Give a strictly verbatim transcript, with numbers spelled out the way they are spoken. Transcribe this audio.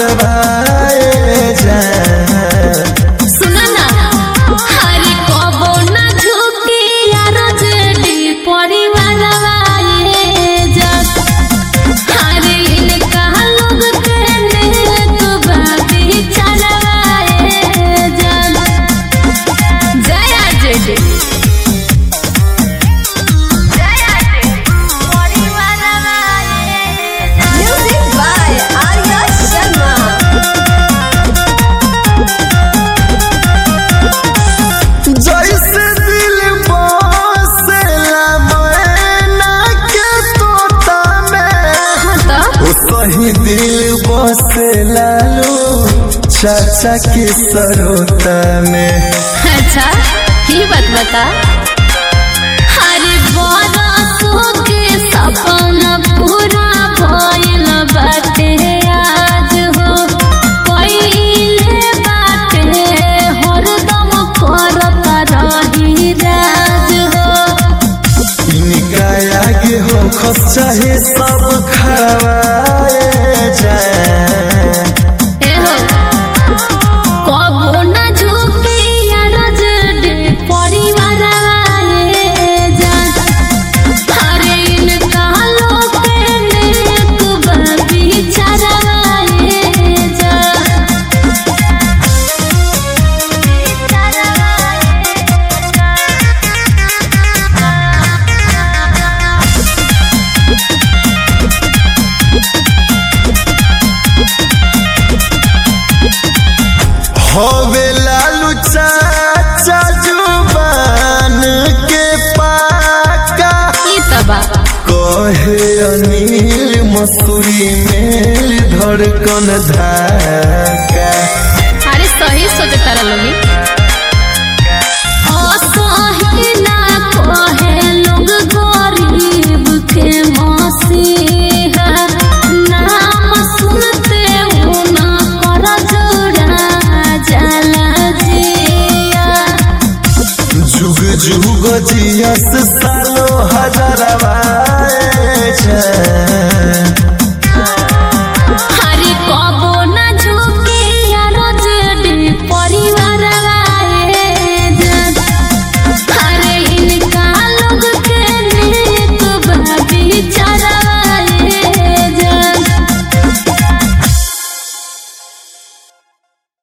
करवाए जाए। सुना ना हरे कबो ना झुकी यार जेडी परिवार वाले जग हरे इनका लोग कहने तो बाबी चलवाए जग जया जेडी जया जेडी परिवार वाले Music by Arya Sharma. जैसे दिल बसेला मैना के तोता में, ओ सही दिल बसेला लो चाचा के सरोता में। अच्छा ये बात बता हरे बरसों के सपना पूरा भइल बाटे आज हो पहिले बाटे हरदम करत रही राज हो इनका आगे हो खस चाहे सब खवाए जाए। एहो कबो ना झुकी यार जेडी परिवार वाले जान हरे इनका लोग कहने को बाबी चलवाए जान होवे लालू चाचा जुबान के पाका, ई तबा कहे अनिल मसूरी मेल धड़कन धाका।